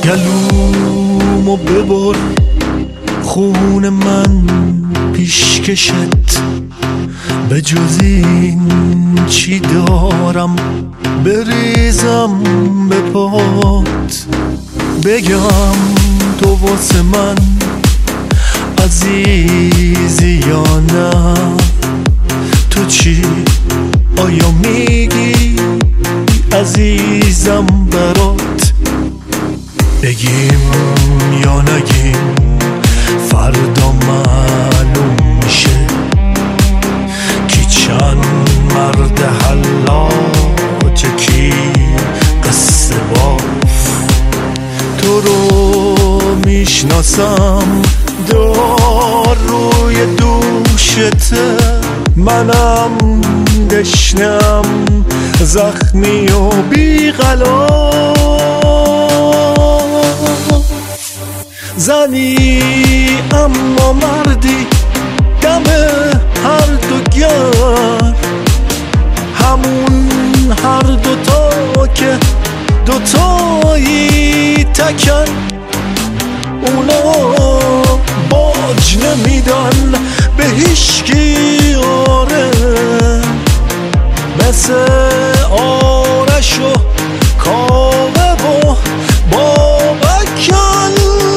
گلومو ببر خون من پیشکشت، به جز این چی دارم بریزم به پات؟ بگم تو واسه من عزیزی یا نه؟ تو چی؟ آیا میگی عزیزم برات؟ بگیم یا نگیم فردا معلوم میشه کی چند مرد حلاج کی قصه باف. تو رو میشناسم دار روی دوشته، منم دشنم زخمی و بی‌غلاف. زنی اما مردی دم هر دو گر، همون هر دوتا که دوتایی تکن. اونا باج نمیدن به هیچکی، آره مثل آرش و کاوه و بابکن.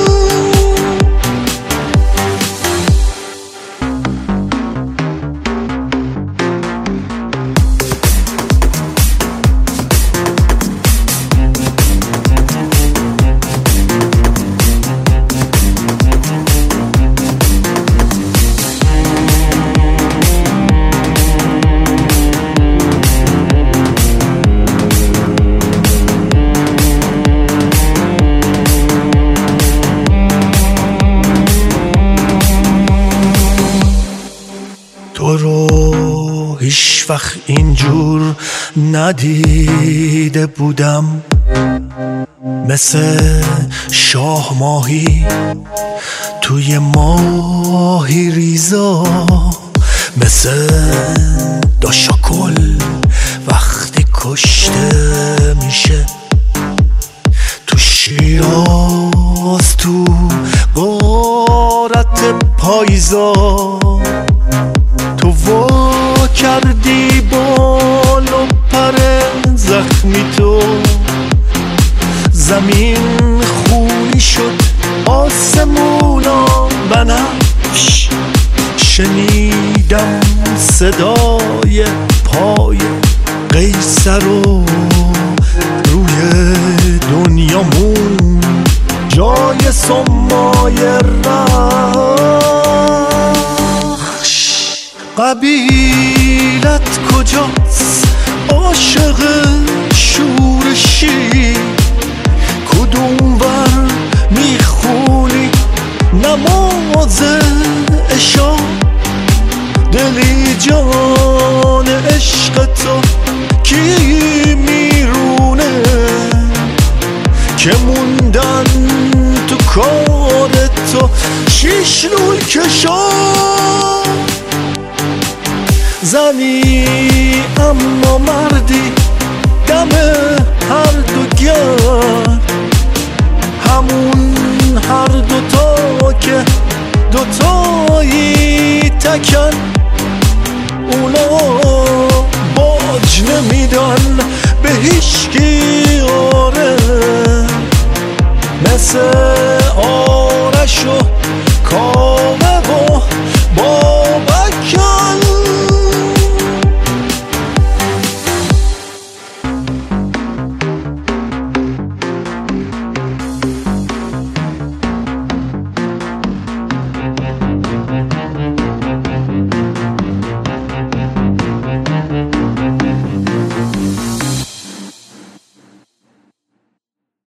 تو رو هیچ وقت اینجور ندیده بودم، مثل شاه ماهی توی ماهی ریزا، مثل داشاکل وقتی کشته میشه تو شیراز تو غارت پاییزا. تو وا کردی بال و پر زخمی، تو زمین خونی شد آسمونا بنفش. شنیدم صدای پای قیصر رو روی دنیامون جای سمای رخش. قبیلت کجاست عاشق شورشی؟ کدوم ور میخونی نماز عشا؟ دلی جان عشق تو کی میرونه که موندن تو کار تو شیش لول کشا؟ زنی اما مردی دم هر دو گر، همون هر دوتا که دوتایی تکن. اونا باج نمیدن به هیچکی، آره مثل آرش و کاوه